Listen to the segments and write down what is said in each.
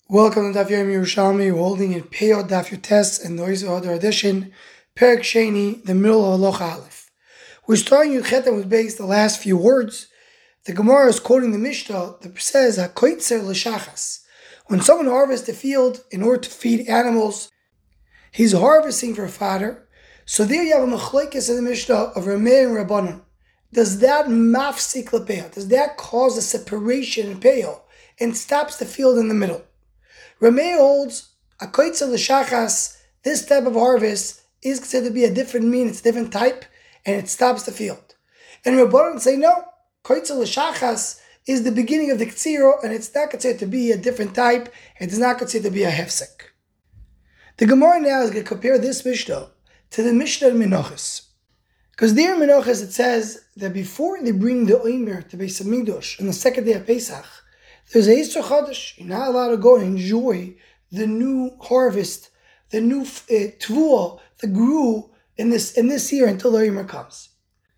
Welcome to Daf Yomi Yerushalmi. We're holding in Peyot Daf Yotes and Noise Other edition, Perek Sheni, the middle of Halacha Aleph. We're starting Yuchetem with base the last few words. The Gemara is quoting the Mishnah that says, HaKoitzer l'shachas. When someone harvests the field in order to feed animals, he's harvesting for fodder. So there you have a machlokes in the Mishnah of Rameh and Rabbanon. Does that mafsik l'peah? Does that cause a separation in peah and stops the field in the middle? Rameh holds a koitza l'shachas. This type of harvest is considered to be a different mean, it's a different type, and it stops the field. And Rabbanan say no, koitza l'shachas is the beginning of the ktsiro, and it's not considered to be a different type, and it's not considered to be a hefsek. The Gemara now is going to compare this Mishnah to the Mishnah in Menachos. Because there in Menachos it says that before they bring the Omer to Beis Hamikdash on the second day of Pesach, there's a Yisro Chodesh. You're not allowed to go and enjoy the new harvest, the new tvua that grew in this year until the Omer comes.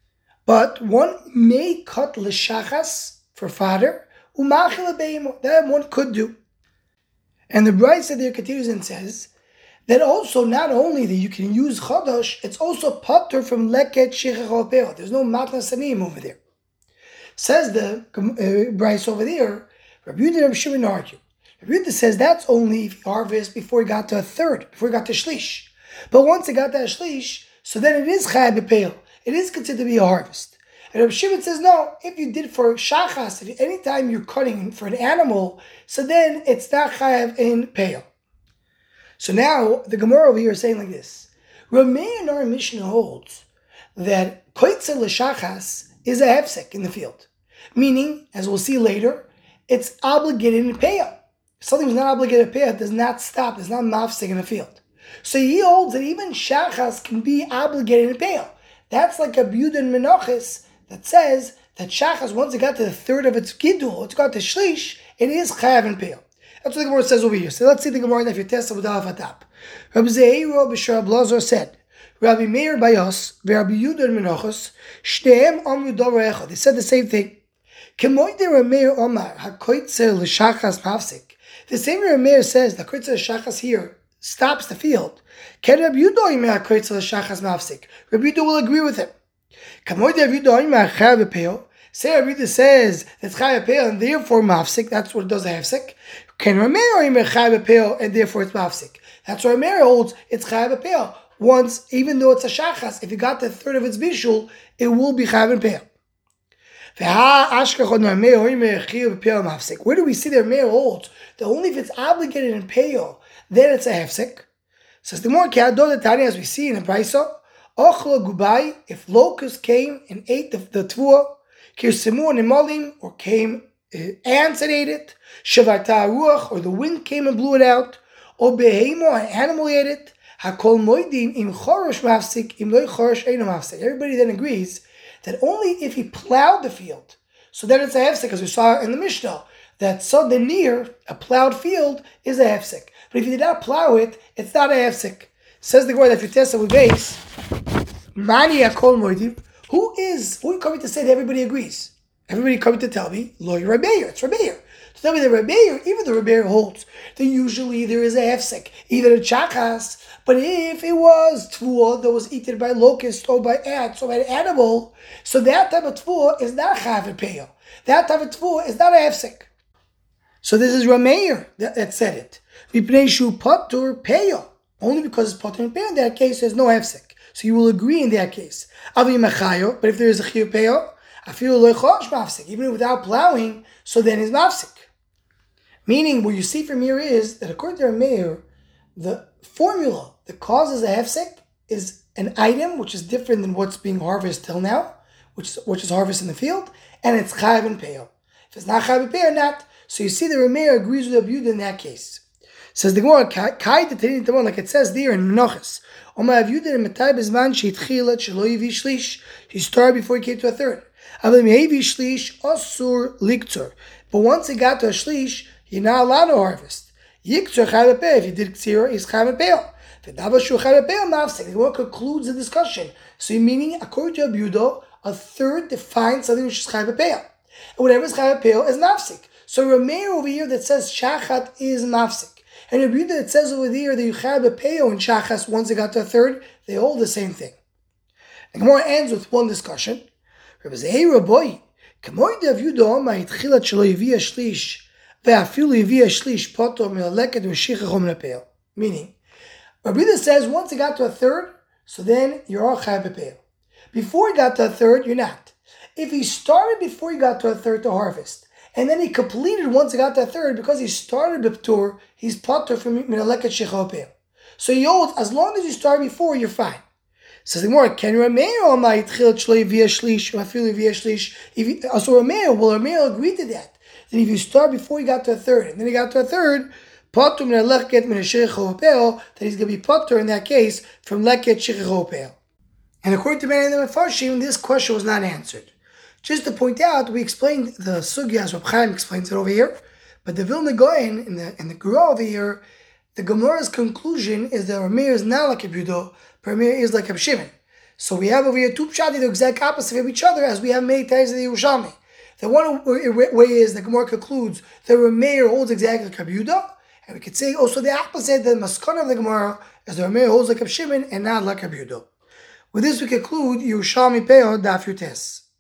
But one may cut l'shachas for fodder, umachil beimo. That one could do. And the Brisa there continues and says that also not only that you can use chodesh, it's also patur from leket shechach al peah. There's no matnas sanim over there. Says the Brisa over there. Rabbi Yehuda and Rabbi Shimon argue. Rabbi Yehuda says that's only if you harvest before he got to a third, before he got to shlish. But once he got to a shlish, so then it is chayav b'peil. It is considered to be a harvest. And Rabbi Shimon says no. If you did for shachas, if anytime you're cutting for an animal, so then it's not chayav in peil. So now the Gemara over here is saying like this: Rameh and our Mishnah holds that koitzer l'shachas is a hefsek in the field, meaning, as we'll see later, it's obligated in peah. If something's not obligated in peah, it does not stop, it's not mafsek in the field. So he holds that even shachas can be obligated in peah. That's like a Yehuda and Menachos that says that shachas, once it got to the third of its gidul, it's got to shlish, it is chayav in peah. That's what the Gemara says over here. So let's see the Gemara if you test it with Alef Hatap. Rabbi Zeiro b'Shar Blazar said, Rabbi Meir Bayos, Rabbi Yehuda and Menachos, Shneim Amru Davar Echad. They said the same thing. The same Rameir says the koitzer shachas here stops the field. Rabbi Yehuda will agree with him. Say Rabbi Yehuda says it's chayav peil and therefore mafsik. That's what it does a hefsek. Can Rameir chayav peil and therefore it's mafsik? That's what Rameir holds. It's chayav peil. Once, even though it's a shachas, if you got the third of its bishul, it will be chayav peil. Where do we see their Meir holds that only if it's obligated in peyo, then it's a hefsek? Says the more Tanya, as we see in the Brisa, if locusts came and ate the tvua, or came ants and ate it, or the wind came and blew it out, or an animal ate it, everybody then agrees that only if he plowed the field, so then it's a hefsek, as we saw in the Mishnah, that the near a plowed field is a hefsek. But if you did not plow it, it's not a hefsek. Says the Gemara that if you test it with base, Mani Akol Moedim, who are coming to say that everybody agrees? Everybody coming to tell me, Lo Rabeir, it's Rabeir. To tell me that Rabeir, even the Rabeir holds that usually there is a hefsek, even a chachas. But if it was tvua that was eaten by locusts or by ants or by an animal, so that type of tvua is not chayav peah. That type of tvua is not a hefsek. So this is Rameir that said it. V'pnei shu patur peah. Only because it's patur in peah, in that case there's no hefsek. So you will agree in that case. Avi machayo, but if there is a chiyuv peah, I feel lo chosh mafsek. Even without plowing, so then it's mafsek. Meaning, what you see from here is that according to Rameir, the formula that causes a hefsek is an item which is different than what's being harvested till now, which is harvested in the field, and it's chayav and peah. If it's not chayav and peah, not. So you see the Rameir agrees with Rabbi Yehuda in that case. Says the Gemara, kai the like it says there in Menachos, Omar Rabbi Yehuda metai bezman sheitchilat shelo yivi shlish. He started before he came to a third. Aval mehevi shlish asur liktur. But once he got to a shlish, you're not allowed to harvest. Yiktur chayav peah. If you did ktsira, he's chayav peah. The Gemara concludes the discussion. So meaning, according to Rabbi Yehuda, a third defines something which is chayav peah. And whatever is chayav peah is nafsik. So Rameir over here that says shachat is mafsik, and Rabbi Yehuda that says over there that you have a peo and shachas once it got to a third, they hold the same thing. The Gemara ends with one discussion. Rabbi says, "Hey Rabbi, k'moy de Rabbi Yehuda Omar itchilat shelo yivia shlish ve'afilu yivia shlish potor milaleket v'shichach min hapeo." Meaning, Rabbi Yehuda says once it got to a third, so then you're all chayav b'peo. Before he got to a third, you're not. If he started before he got to a third to harvest, and then he completed once he got to a third, because he started b'ptur, he's potter from minaleket shechopeh. So he holds, as long as you start before, you're fine. Says the Gemara, can Rameir or my tchilat shloi via shlish, or afilu via shlish? So Rameir agreed to that. Then if you start before you got to a third, and then he got to a third, potter minaleket min shechopeh, that he's going to be potter in that case from leket shechopeh. And according to many of the Mefarshim, this question was not answered. Just to point out, we explained the sugya as Reb Chaim explains it over here, but the Vilna Gaon in the Gra over here, the Gemara's conclusion is that Rameir is not like Reb Yehuda, but Rameir is like Reb Shimon. So we have over here two pshati, the exact opposite of each other, as we have many times in the Yerushalmi. The one way is the Gemara concludes that Rameir holds exactly like Reb Yehuda, and we could say also the opposite, the maskana of the Gemara is that Rameir holds like Reb Shimon and not like Reb Yehuda. With this we conclude Yerushalmi Peo Daf Yutes.